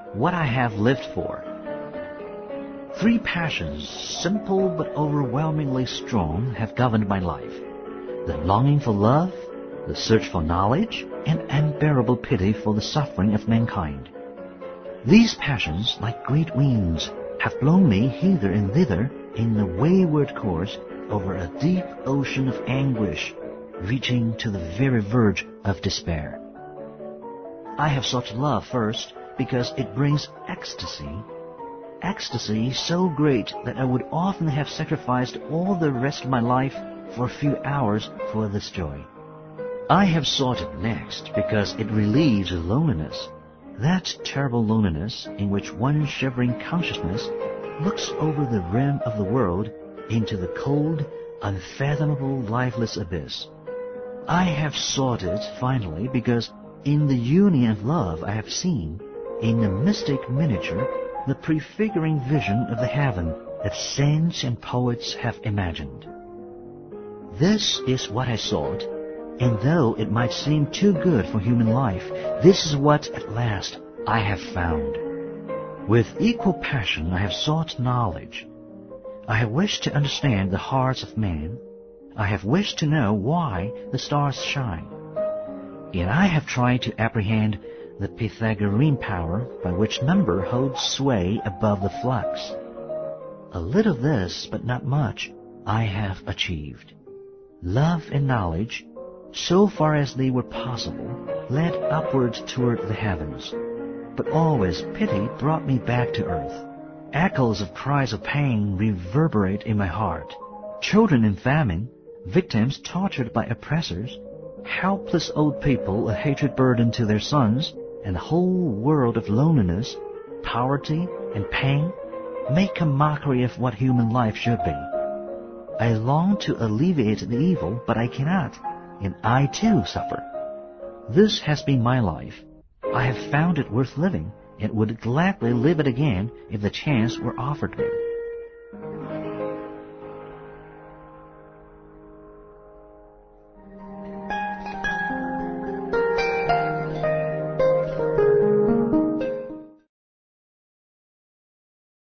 what I have lived for. Three passions, simple but overwhelmingly strong, have governed my life: the longing for love, the search for knowledge, and unbearable pity for the suffering of mankind. These passions, like great winds, have blown me hither and thither in a wayward course over a deep ocean of anguish, reaching to the very verge of despair. I have sought love first because it brings ecstasy so great that I would often have sacrificed all the rest of my life for a few hours for this joy. I have sought it next because it relieves loneliness, that terrible loneliness in which one shivering consciousness looks over the rim of the world into the cold, unfathomable, lifeless abyss. I have sought it, finally, because in the union of love I have seen, in a mystic miniature, the prefiguring vision of the heaven that saints and poets have imagined. This is what I sought, and though it might seem too good for human life, this is what, at last, I have found. With equal passion I have sought knowledge. I have wished to understand the hearts of men. I have wished to know why the stars shine. Yet I have tried to apprehend the Pythagorean power by which number holds sway above the flux. A little of this, but not much, I have achieved. Love and knowledge, so far as they were possible, led upward toward the heavens. But always pity brought me back to earth. Echoes of cries of pain reverberate in my heart. Children in famine, victims tortured by oppressors, helpless old people a hatred burden to their sons, and a whole world of loneliness, poverty, and pain make a mockery of what human life should be. I long to alleviate the evil, but I cannot, and I too suffer. This has been my life. I have found it worth living, and would gladly live it again if the chance were offered me.